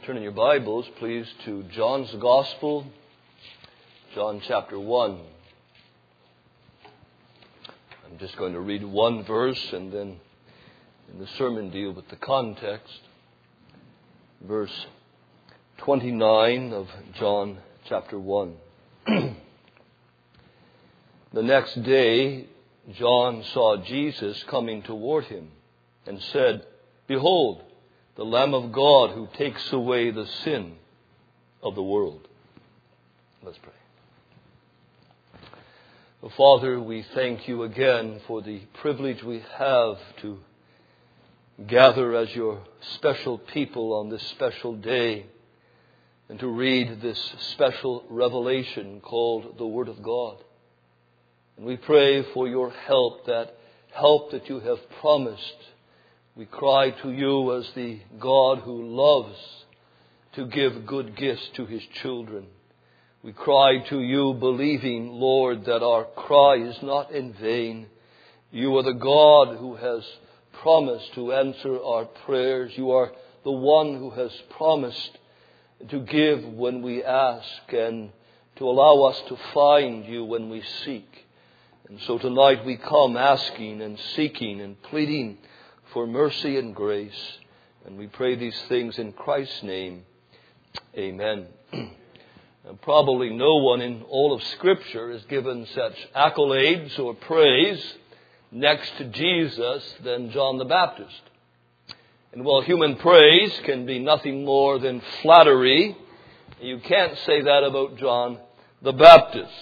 Turn in your Bibles, please, to John's Gospel, John chapter 1. I'm just going to read one verse and then in the sermon deal with the context. Verse 29 of John chapter 1. The next day, John saw Jesus coming toward him and said, "Behold, the Lamb of God who takes away the sin of the world." Let's pray. Father, we thank you again for the privilege we have to gather as your special people on this special day and to read this special revelation called the Word of God. And we pray for your help that you have promised. We cry to you as the God who loves to give good gifts to his children. We cry to you believing, Lord, that our cry is not in vain. You are the God who has promised to answer our prayers. You are the one who has promised to give when we ask and to allow us to find you when we seek. And so tonight we come asking and seeking and pleading for mercy and grace. And we pray these things in Christ's name. Amen. Probably no one in all of Scripture is given such accolades or praise next to Jesus than John the Baptist. And while human praise can be nothing more than flattery, you can't say that about John the Baptist.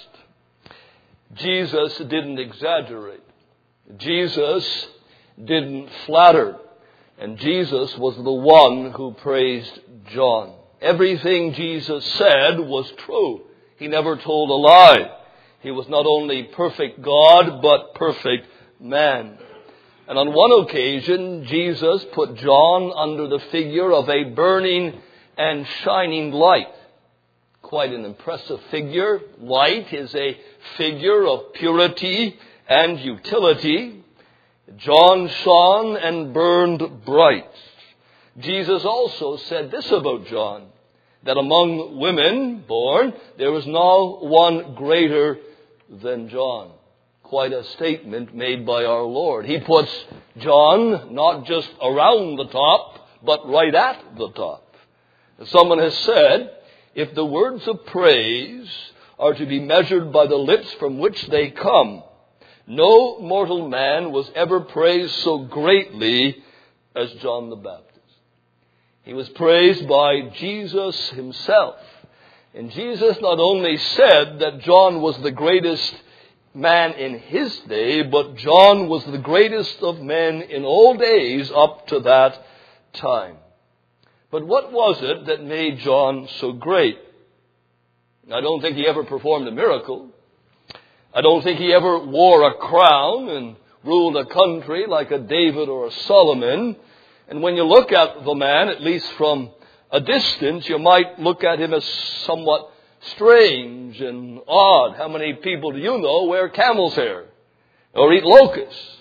Jesus didn't exaggerate. Jesus didn't flatter. And Jesus was the one who praised John. Everything Jesus said was true. He never told a lie. He was not only perfect God, but perfect man. And on one occasion, Jesus put John under the figure of a burning and shining light. Quite an impressive figure. Light is a figure of purity and utility. John shone and burned bright. Jesus also said this about John, that among women born, there is no one greater than John. Quite a statement made by our Lord. He puts John not just around the top, but right at the top. As someone has said, if the words of praise are to be measured by the lips from which they come, no mortal man was ever praised so greatly as John the Baptist. He was praised by Jesus himself. And Jesus not only said that John was the greatest man in his day, but John was the greatest of men in all days up to that time. But what was it that made John so great? I don't think he ever performed a miracle. I don't think he ever wore a crown and ruled a country like a David or a Solomon. And when you look at the man, at least from a distance, you might look at him as somewhat strange and odd. How many people do you know wear camel's hair or eat locusts?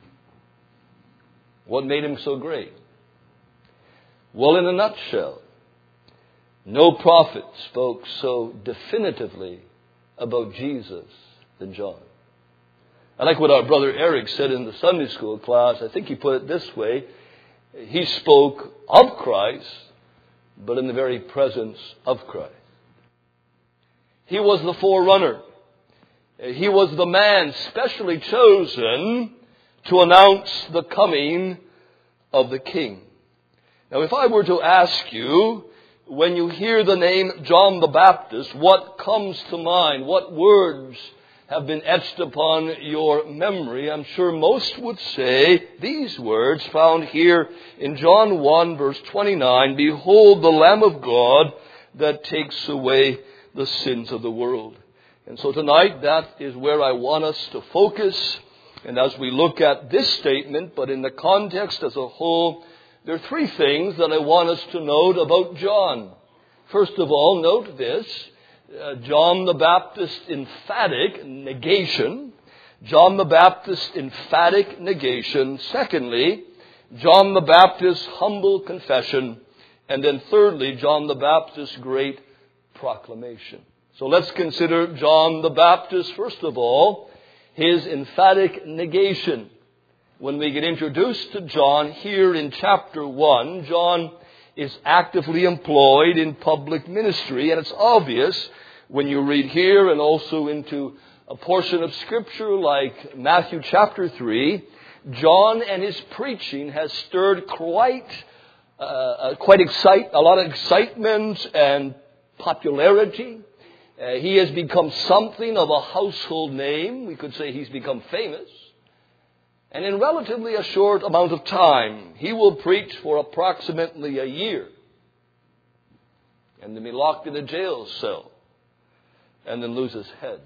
What made him so great? Well, in a nutshell, no prophet spoke so definitively about Jesus than John. I like what our brother Eric said in the Sunday school class. I think he put it this way. He spoke of Christ, but in the very presence of Christ. He was the forerunner. He was the man specially chosen to announce the coming of the King. Now, if I were to ask you, when you hear the name John the Baptist, what comes to mind? What words have been etched upon your memory? I'm sure most would say these words found here in John 1 verse 29, "Behold the Lamb of God that takes away the sins of the world." And so tonight that is where I want us to focus. And as we look at this statement, but in the context as a whole, there are three things that I want us to note about John. First of all, note this. John the Baptist's emphatic negation. John the Baptist's emphatic negation. Secondly, John the Baptist's humble confession. And then thirdly, John the Baptist's great proclamation. So let's consider John the Baptist, first of all, his emphatic negation. When we get introduced to John here in chapter 1, John is actively employed in public ministry. And it's obvious when you read here and also into a portion of Scripture like Matthew chapter 3, John and his preaching has stirred quite a lot of excitement and popularity. He has become something of a household name. We could say he's become famous. And in relatively a short amount of time, he will preach for approximately a year and then be locked in a jail cell and then lose his head.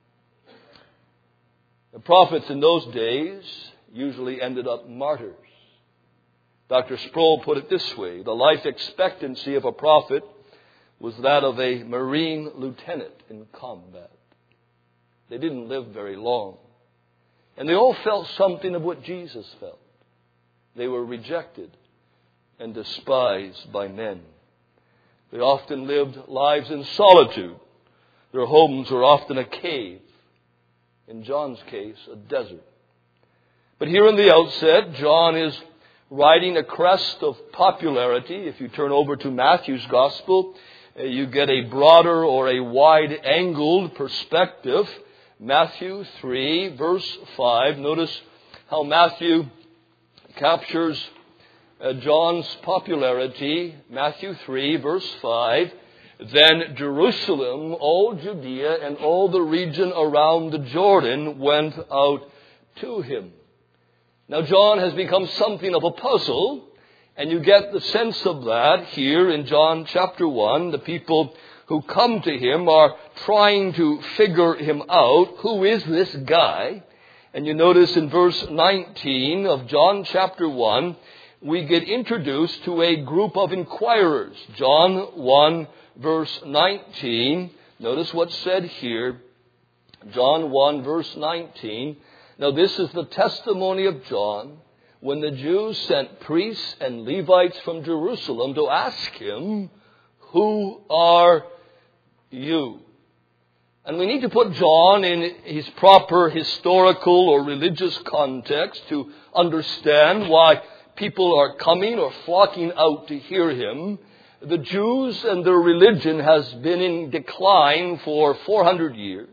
The prophets in those days usually ended up martyrs. Dr. Sproul put it this way: the life expectancy of a prophet was that of a Marine lieutenant in combat. They didn't live very long. And they all felt something of what Jesus felt. They were rejected and despised by men. They often lived lives in solitude. Their homes were often a cave. In John's case, a desert. But here in the outset, John is riding a crest of popularity. If you turn over to Matthew's Gospel, you get a broader or a wide-angled perspective. Matthew 3, verse 5. Notice how Matthew captures John's popularity. Matthew 3, verse 5. Then Jerusalem, all Judea, and all the region around the Jordan went out to him. Now John has become something of a puzzle, and you get the sense of that here in John chapter 1. The people who come to him are trying to figure him out. Who is this guy? And you notice in verse 19 of John chapter 1, we get introduced to a group of inquirers. John 1, verse 19. Notice what's said here. John 1, verse 19. Now this is the testimony of John when the Jews sent priests and Levites from Jerusalem to ask him, "Who are you?" And we need to put John in his proper historical or religious context to understand why people are coming or flocking out to hear him. The Jews and their religion has been in decline for 400 years.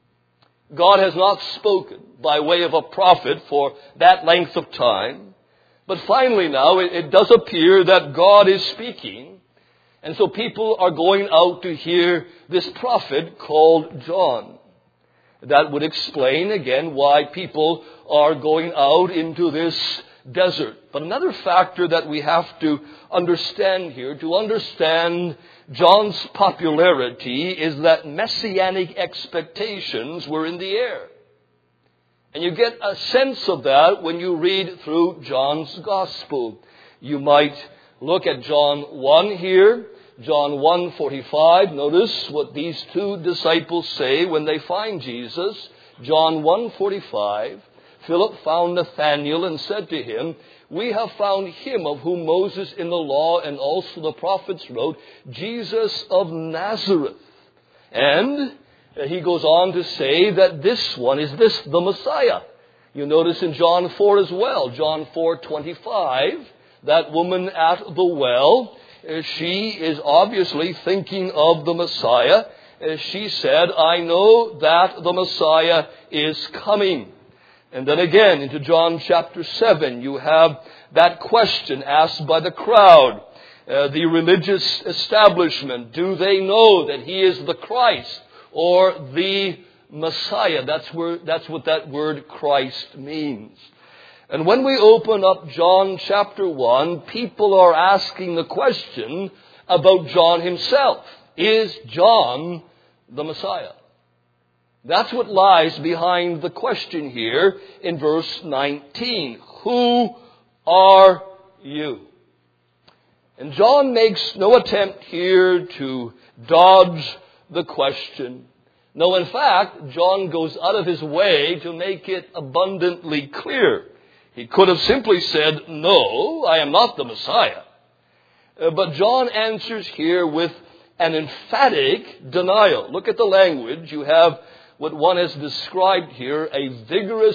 God has not spoken by way of a prophet for that length of time. But finally now, it does appear that God is speaking. And so people are going out to hear this prophet called John. That would explain again why people are going out into this desert. But another factor that we have to understand here, to understand John's popularity, is that messianic expectations were in the air. And you get a sense of that when you read through John's Gospel. You might look at John 1 here, John 1:45. Notice what these two disciples say when they find Jesus. John 1:45. Philip found Nathanael and said to him, "We have found him of whom Moses in the law and also the prophets wrote, Jesus of Nazareth." And he goes on to say that is the Messiah? You notice in John 4 as well, John 4:25, that woman at the well, she is obviously thinking of the Messiah. She said, "I know that the Messiah is coming." And then again, into John chapter 7, you have that question asked by the crowd, the religious establishment. Do they know that he is the Christ or the Messiah? That's what that word Christ means. And when we open up John chapter 1, people are asking the question about John himself. Is John the Messiah? That's what lies behind the question here in verse 19. Who are you? And John makes no attempt here to dodge the question. No, in fact, John goes out of his way to make it abundantly clear. He could have simply said, "No, I am not the Messiah." But John answers here with an emphatic denial. Look at the language. You have what one has described here, a vigorous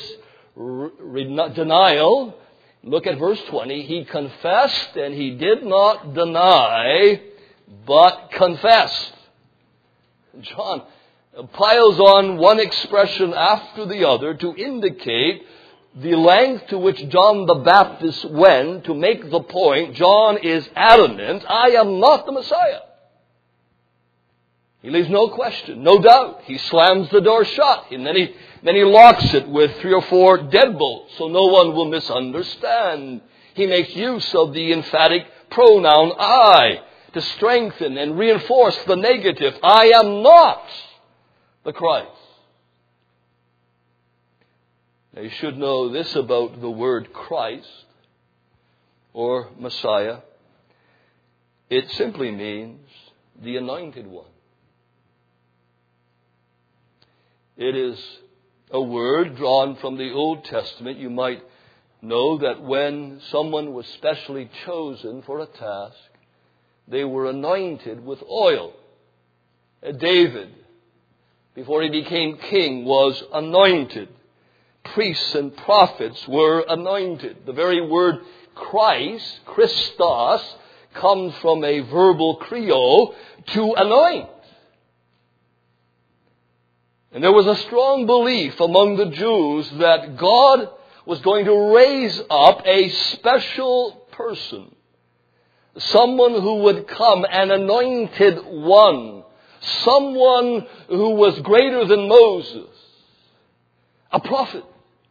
denial. Look at verse 20. He confessed and he did not deny, but confessed. John piles on one expression after the other to indicate the length to which John the Baptist went to make the point. John is adamant, I am not the Messiah. He leaves no question, no doubt. He slams the door shut, and then he locks it with 3 or 4 deadbolts so no one will misunderstand. He makes use of the emphatic pronoun I to strengthen and reinforce the negative. I am not the Christ. Now you should know this about the word Christ or Messiah. It simply means the anointed one. It is a word drawn from the Old Testament. You might know that when someone was specially chosen for a task, they were anointed with oil. David, before he became king, was anointed. Priests and prophets were anointed. The very word Christ, Christos, comes from a verbal Creole, to anoint. And there was a strong belief among the Jews that God was going to raise up a special person. Someone who would come, an anointed one. Someone who was greater than Moses. A prophet.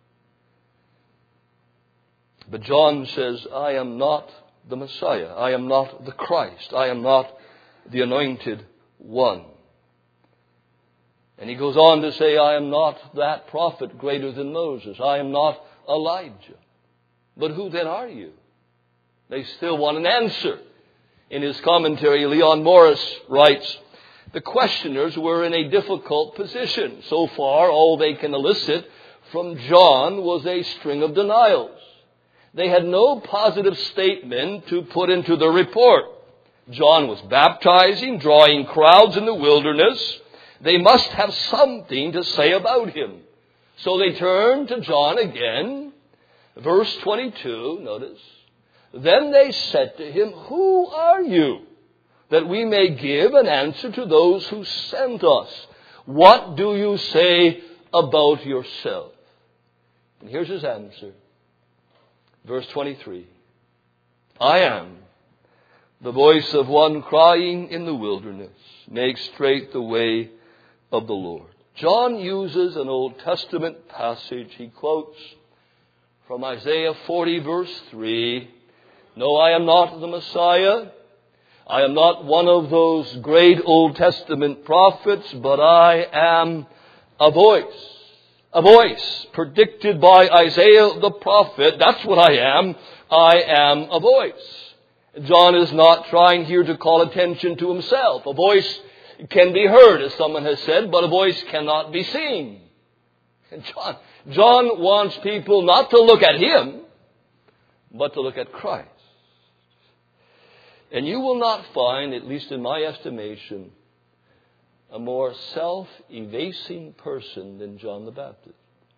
But John says, I am not the Messiah. I am not the Christ. I am not the anointed one. And he goes on to say, I am not that prophet greater than Moses. I am not Elijah. But who then are you? They still want an answer. In his commentary, Leon Morris writes, the questioners were in a difficult position. So far, all they can elicit from John was a string of denials. They had no positive statement to put into the report. John was baptizing, drawing crowds in the wilderness. They must have something to say about him. So they turned to John again. Verse 22, notice. Then they said to him, who are you? That we may give an answer to those who sent us. What do you say about yourself? And here's his answer. Verse 23. I am the voice of one crying in the wilderness. Make straight the way of the Lord. John uses an Old Testament passage. He quotes from Isaiah 40 verse 3. No, I am not the Messiah. I am not one of those great Old Testament prophets, but I am a voice. A voice predicted by Isaiah the prophet. That's what I am. I am a voice. John is not trying here to call attention to himself. A voice can be heard, as someone has said, but a voice cannot be seen. And John wants people not to look at him, but to look at Christ. And you will not find, at least in my estimation, a more self-effacing person than John the Baptist.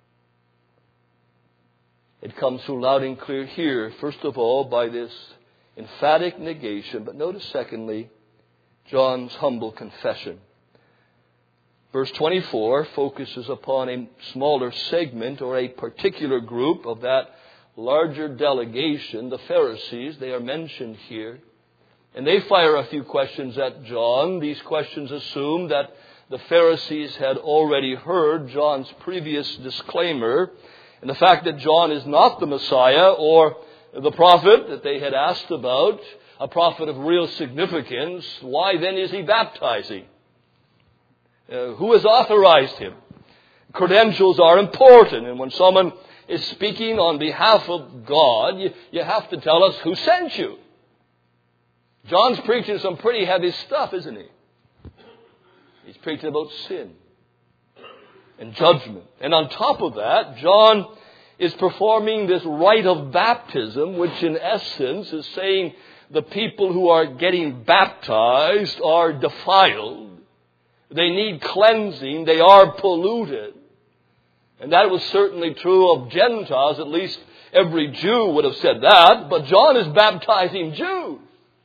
It comes through loud and clear here, first of all, by this emphatic negation. But notice, secondly, John's humble confession. Verse 24 focuses upon a smaller segment or a particular group of that larger delegation, the Pharisees. They are mentioned here. And they fire a few questions at John. These questions assume that the Pharisees had already heard John's previous disclaimer. And the fact that John is not the Messiah or the prophet that they had asked about, a prophet of real significance, why then is he baptizing? Who has authorized him? Credentials are important. And when someone is speaking on behalf of God, you have to tell us who sent you. John's preaching some pretty heavy stuff, isn't he? He's preaching about sin and judgment. And on top of that, John is performing this rite of baptism, which in essence is saying the people who are getting baptized are defiled. They need cleansing. They are polluted. And that was certainly true of Gentiles. At least every Jew would have said that. But John is baptizing Jews.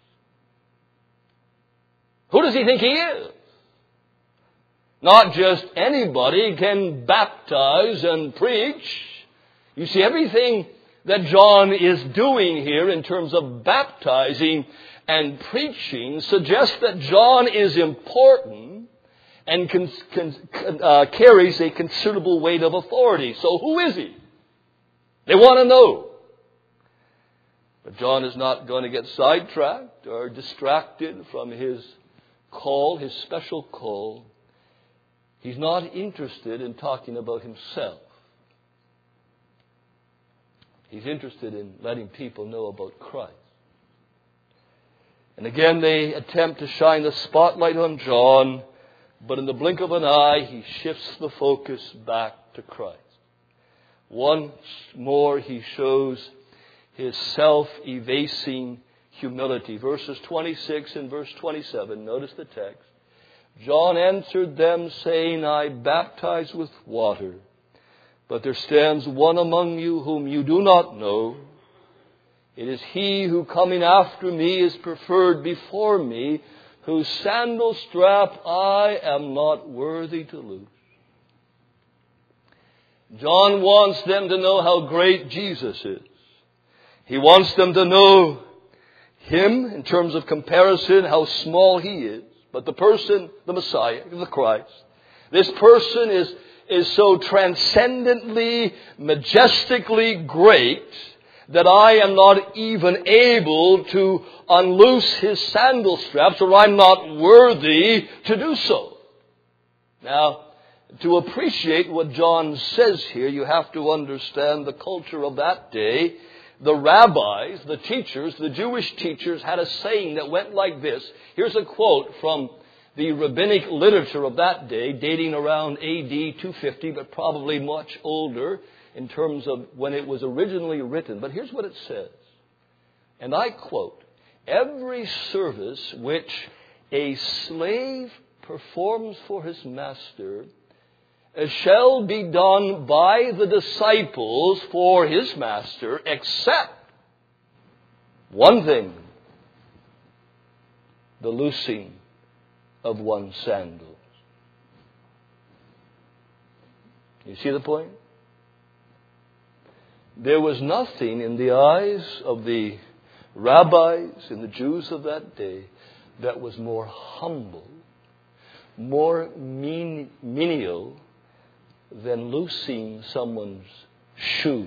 Who does he think he is? Not just anybody can baptize and preach. You see, everything that John is doing here in terms of baptizing and preaching suggests that John is important and carries a considerable weight of authority. So who is he? They want to know. But John is not going to get sidetracked or distracted from his call, his special call. He's not interested in talking about himself. He's interested in letting people know about Christ. And again, they attempt to shine the spotlight on John, but in the blink of an eye, he shifts the focus back to Christ. Once more, he shows his self-effacing humility. Verses 26 and verse 27, notice the text. John answered them, saying, I baptize with water, but there stands one among you whom you do not know. It is he who coming after me is preferred before me, whose sandal strap I am not worthy to loose. John wants them to know how great Jesus is. He wants them to know him in terms of comparison, how small he is. But the person, the Messiah, the Christ, this person is so transcendently, majestically great that I am not even able to unloose his sandal straps, or I'm not worthy to do so. Now, to appreciate what John says here, you have to understand the culture of that day. The rabbis, the teachers, the Jewish teachers had a saying that went like this. Here's a quote from the rabbinic literature of that day, dating around AD 250, but probably much older in terms of when it was originally written. But here's what it says. And I quote, every service which a slave performs for his master shall be done by the disciples for his master, except one thing, the loosing of one's sandals. You see the point? There was nothing in the eyes of the rabbis and the Jews of that day that was more humble, more menial than loosing someone's shoe.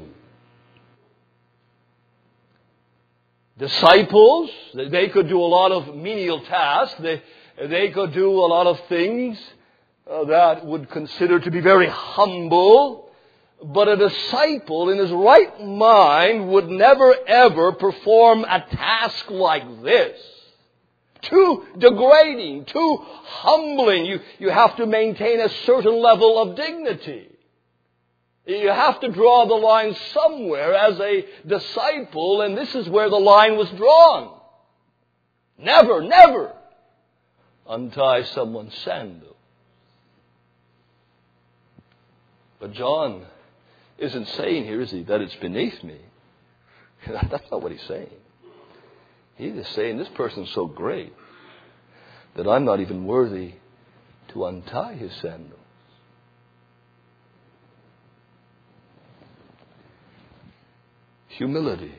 Disciples, they could do a lot of menial tasks. They could do a lot of things that would consider to be very humble. But a disciple in his right mind would never ever perform a task like this. Too degrading, too humbling. You have to maintain a certain level of dignity. You have to draw the line somewhere as a disciple, and this is where the line was drawn. Never, never untie someone's sandal. But John isn't saying here, is he, that it's beneath me. That's not what he's saying. He's just saying this person's so great that I'm not even worthy to untie his sandals. Humility.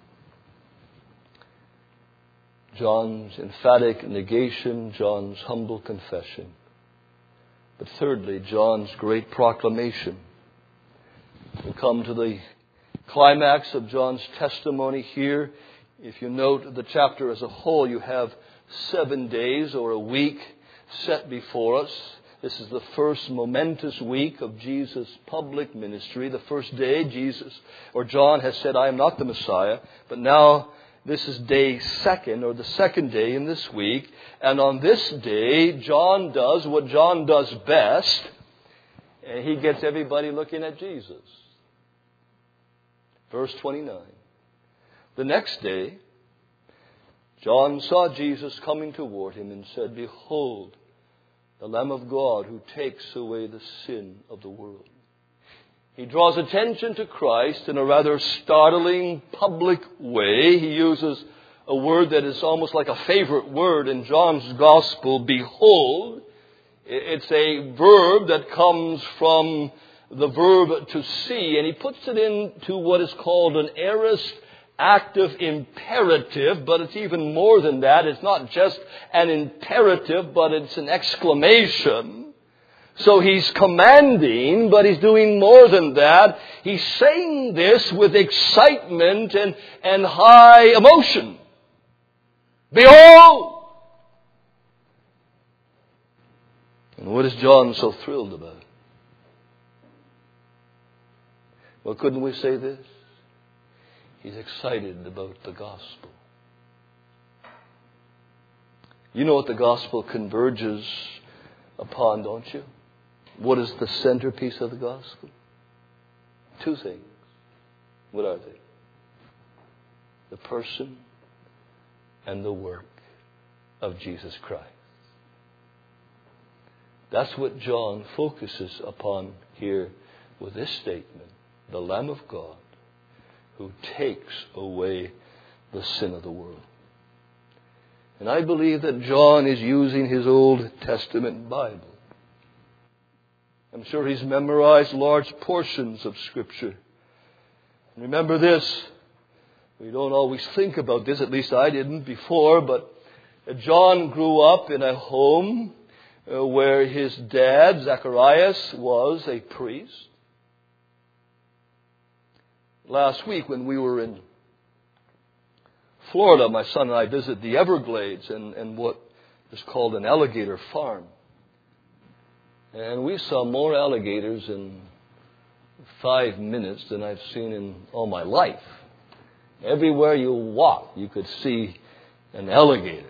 John's emphatic negation, John's humble confession. But thirdly, John's great proclamation. We come to the climax of John's testimony here. If you note the chapter as a whole, you have 7 days or a week set before us. This is the first momentous week of Jesus' public ministry. The first day, John has said, I am not the Messiah. But now this is day second, or the second day in this week. And on this day, John does what John does best. And he gets everybody looking at Jesus. Verse 29. The next day, John saw Jesus coming toward him and said, Behold, the Lamb of God who takes away the sin of the world. He draws attention to Christ in a rather startling public way. He uses a word that is almost like a favorite word in John's Gospel, behold. It's a verb that comes from the verb to see, and he puts it into what is called an aorist active imperative, but it's even more than that. It's not just an imperative, but it's an exclamation. So he's commanding, but he's doing more than that. He's saying this with excitement and high emotion. Behold! And what is John so thrilled about? Well, couldn't we say this? He's excited about the gospel. You know what the gospel converges upon, don't you? What is the centerpiece of the gospel? Two things. What are they? The person and the work of Jesus Christ. That's what John focuses upon here with this statement. The Lamb of God who takes away the sin of the world. And I believe that John is using his Old Testament Bible. I'm sure he's memorized large portions of Scripture. And remember this, we don't always think about this, at least I didn't before, but John grew up in a home where his dad, Zacharias, was a priest. Last week when we were in Florida, my son and I visited the Everglades and what is called an alligator farm. And we saw more alligators in 5 minutes than I've seen in all my life. Everywhere you walk, you could see an alligator.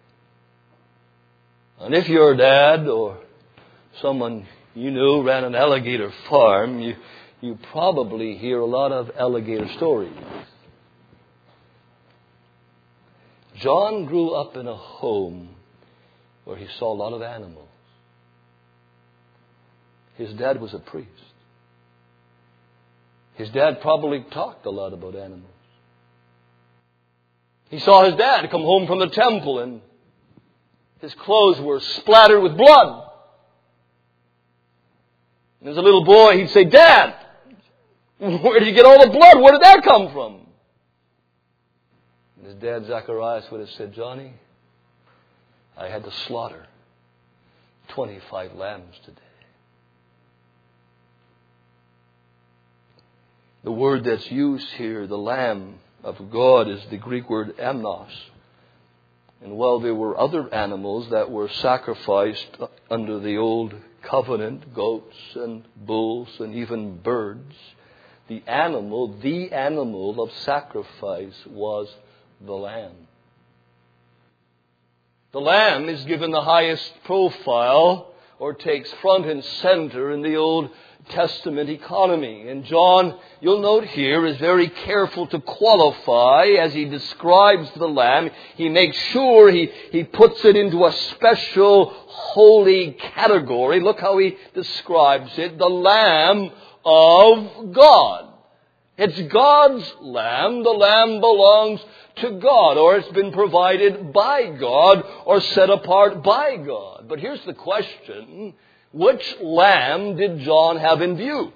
And if your dad or someone you knew ran an alligator farm, you probably hear a lot of alligator stories. John grew up in a home where he saw a lot of animals. His dad was a priest. His dad probably talked a lot about animals. He saw his dad come home from the temple and his clothes were splattered with blood. And as a little boy, he'd say, Dad, where did you get all the blood? Where did that come from? And his dad, Zacharias, would have said, Johnny, I had to slaughter 25 lambs today. The word that's used here, the Lamb of God, is the Greek word amnos. And while there were other animals that were sacrificed under the old covenant, goats and bulls and even birds, the animal of sacrifice was the lamb. The lamb is given the highest profile or takes front and center in the Old Testament economy. And John, you'll note here, is very careful to qualify as he describes the lamb. He makes sure he puts it into a special holy category. Look how he describes it. The Lamb of God. It's God's lamb. The lamb belongs to God, or it's been provided by God or set apart by God. But here's the question. Which lamb did John have in view?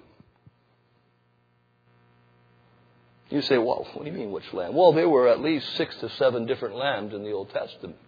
You say, well, what do you mean which lamb? Well, there were at least 6 to 7 different lambs in the Old Testament.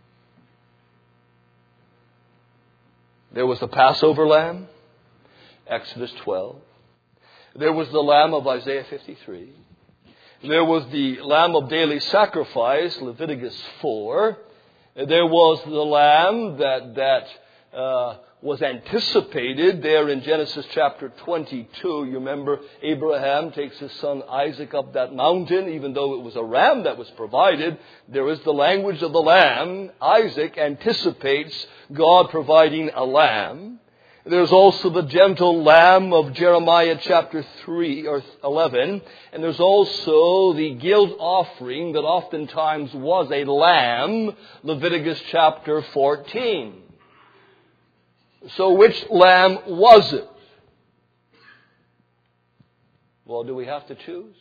There was the Passover lamb, Exodus 12. There was the lamb of Isaiah 53. There was the lamb of daily sacrifice, Leviticus 4. There was the lamb that was anticipated there in Genesis chapter 22. You remember Abraham takes his son Isaac up that mountain. Even though it was a ram that was provided, there is the language of the lamb. Isaac anticipates God providing a lamb. There's also the gentle lamb of Jeremiah chapter 3 or 11. And there's also the guilt offering that oftentimes was a lamb, Leviticus chapter 14. So which lamb was it? Well, do we have to choose?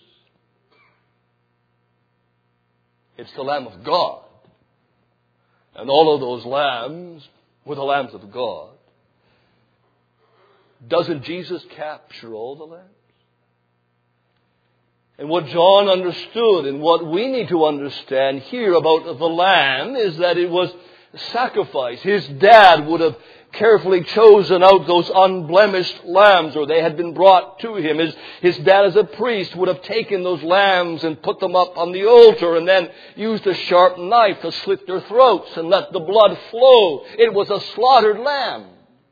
It's the Lamb of God. And all of those lambs were the lambs of God. Doesn't Jesus capture all the lambs? And what John understood and what we need to understand here about the lamb is that it was sacrifice. His dad would have carefully chosen out those unblemished lambs, or they had been brought to him. His dad as a priest would have taken those lambs and put them up on the altar and then used a sharp knife to slit their throats and let the blood flow. It was a slaughtered lamb.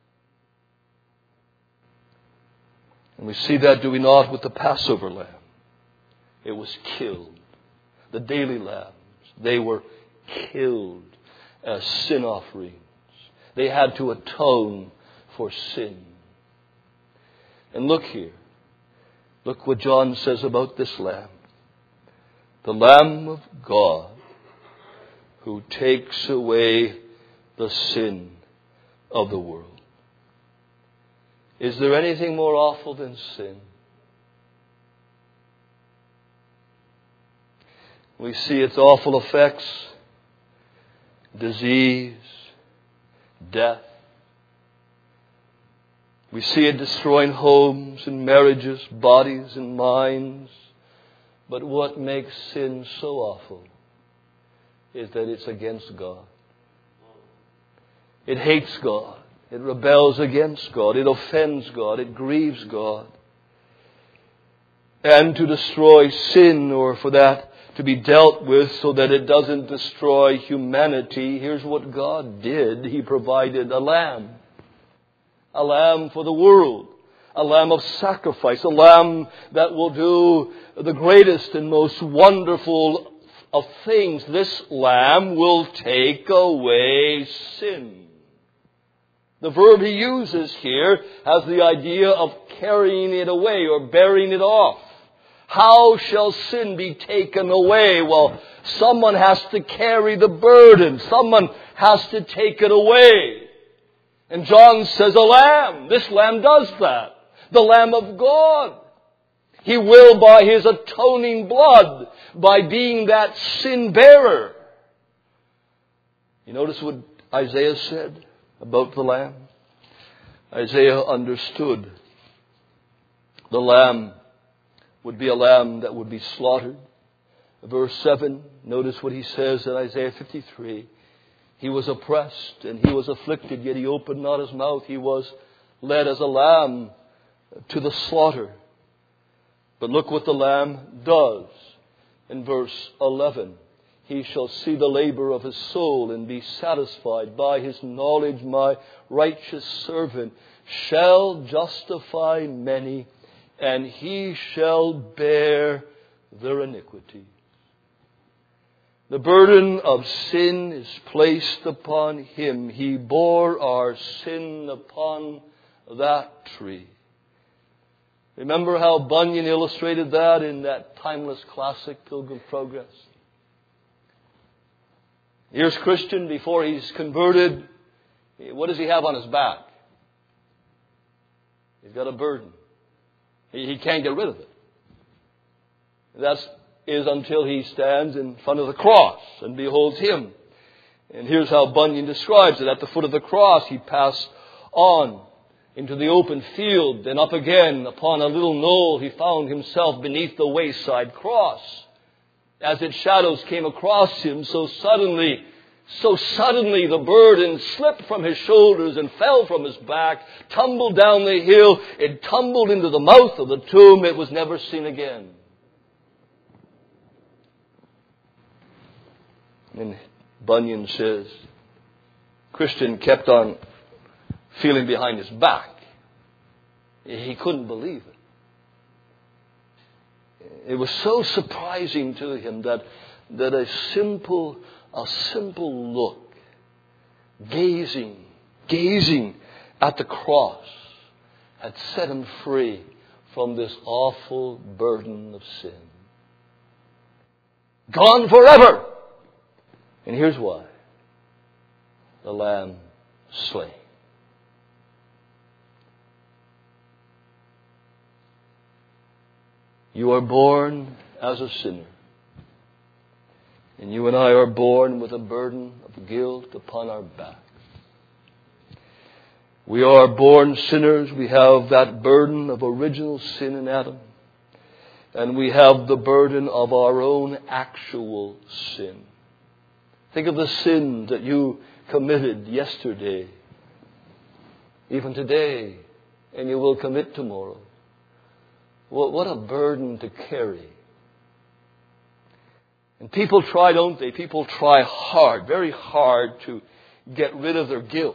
And we see that, do we not, with the Passover lamb? It was killed. The daily lambs, they were killed as sin offerings. They had to atone for sin. And look here. Look what John says about this lamb. The Lamb of God who takes away the sin of the world. Is there anything more awful than sin? We see its awful effects. Disease, death. We see it destroying homes and marriages, bodies and minds. But what makes sin so awful is that it's against God. It hates God. It rebels against God. It offends God. It grieves God. And to destroy sin, or for that to be dealt with so that it doesn't destroy humanity, here's what God did. He provided a lamb. A lamb for the world. A lamb of sacrifice. A lamb that will do the greatest and most wonderful of things. This lamb will take away sin. The verb he uses here has the idea of carrying it away or bearing it off. How shall sin be taken away? Well, someone has to carry the burden. Someone has to take it away. And John says a lamb. This lamb does that. The Lamb of God. He will, by his atoning blood, by being that sin bearer. You notice what Isaiah said about the lamb? Isaiah understood the lamb would be a lamb that would be slaughtered. Verse 7, notice what he says in Isaiah 53. He was oppressed and he was afflicted, yet he opened not his mouth. He was led as a lamb to the slaughter. But look what the lamb does in verse 11. He shall see the labor of his soul and be satisfied. By his knowledge my righteous servant shall justify many, and he shall bear their iniquity. The burden of sin is placed upon him. He bore our sin upon that tree. Remember how Bunyan illustrated that in that timeless classic, Pilgrim's Progress? Here's Christian before he's converted. What does he have on his back? He's got a burden. He can't get rid of it. That is until he stands in front of the cross and beholds him. And here's how Bunyan describes it. At the foot of the cross he passed on into the open field, then up again upon a little knoll he found himself beneath the wayside cross. As its shadows came across him, so suddenly the burden slipped from his shoulders and fell from his back, tumbled down the hill. It tumbled into the mouth of the tomb. It was never seen again. And Bunyan says, Christian kept on feeling behind his back. He couldn't believe it. It was so surprising to him that a simple look, gazing at the cross had set him free from this awful burden of sin. Gone forever. And here's why. The Lamb slain. You are born as a sinner. And you and I are born with a burden of guilt upon our back. We are born sinners. We have that burden of original sin in Adam. And we have the burden of our own actual sin. Think of the sin that you committed yesterday, even today, and you will commit tomorrow. What a burden to carry. And people try, don't they? People try hard, very hard, to get rid of their guilt.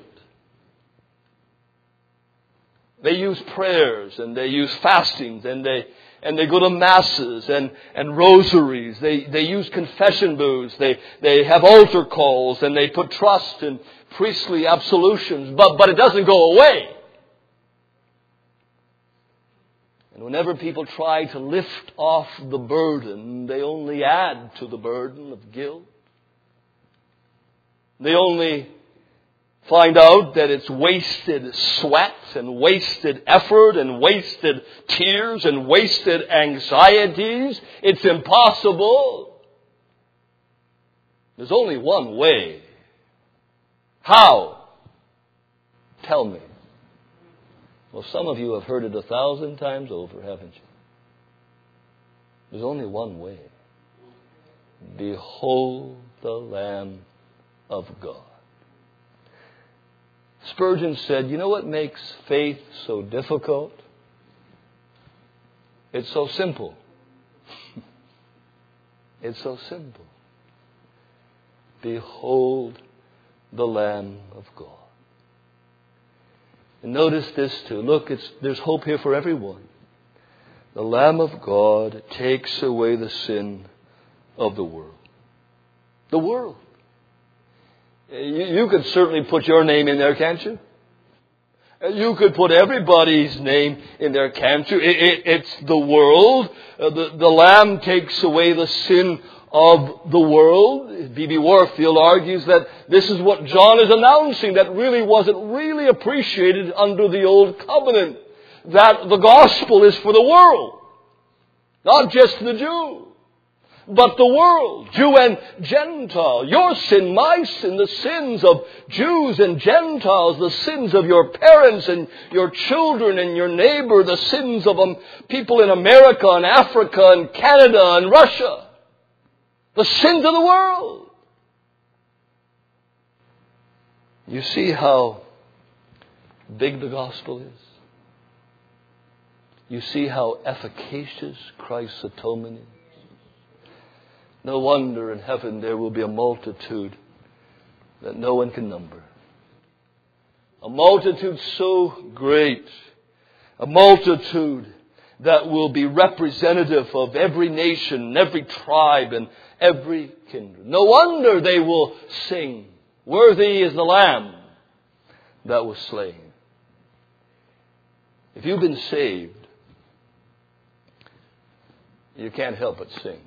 They use prayers and they use fastings and they go to masses and rosaries. They use confession booths. They have altar calls and they put trust in priestly absolutions. But it doesn't go away. And whenever people try to lift off the burden, they only add to the burden of guilt. They only find out that it's wasted sweat and wasted effort and wasted tears and wasted anxieties. It's impossible. There's only one way. How? Tell me. Well, some of you have heard it 1,000 times over, haven't you? There's only one way. Behold the Lamb of God. Spurgeon said, you know what makes faith so difficult? It's so simple. It's so simple. Behold the Lamb of God. And notice this too. Look, there's hope here for everyone. The Lamb of God takes away the sin of the world. The world. You could certainly put your name in there, can't you? You could put everybody's name in there, can't you? It's the world. The Lamb takes away the sin of the world. B.B. Warfield argues that this is what John is announcing that really wasn't really appreciated under the Old Covenant. That the gospel is for the world. Not just the Jew. But the world, Jew and Gentile, your sin, my sin, the sins of Jews and Gentiles, the sins of your parents and your children and your neighbor, the sins of people in America and Africa and Canada and Russia, the sins of the world. You see how big the gospel is? You see how efficacious Christ's atonement is? No wonder in heaven there will be a multitude that no one can number. A multitude so great. A multitude that will be representative of every nation, every tribe, and every kindred. No wonder they will sing, "Worthy is the Lamb that was slain." If you've been saved, you can't help but sing.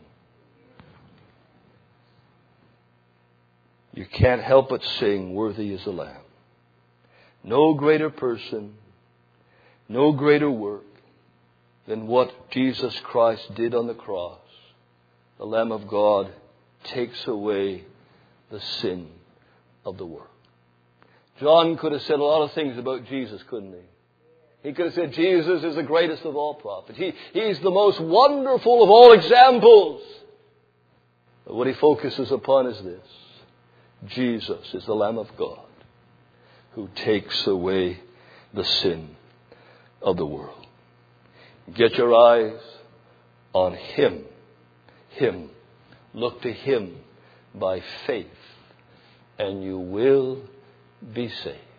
You can't help but sing, "Worthy is the Lamb." No greater person, no greater work than what Jesus Christ did on the cross. The Lamb of God takes away the sin of the world. John could have said a lot of things about Jesus, couldn't he? He could have said Jesus is the greatest of all prophets. He's the most wonderful of all examples. But what he focuses upon is this. Jesus is the Lamb of God who takes away the sin of the world. Get your eyes on Him. Him. Look to Him by faith, and you will be saved.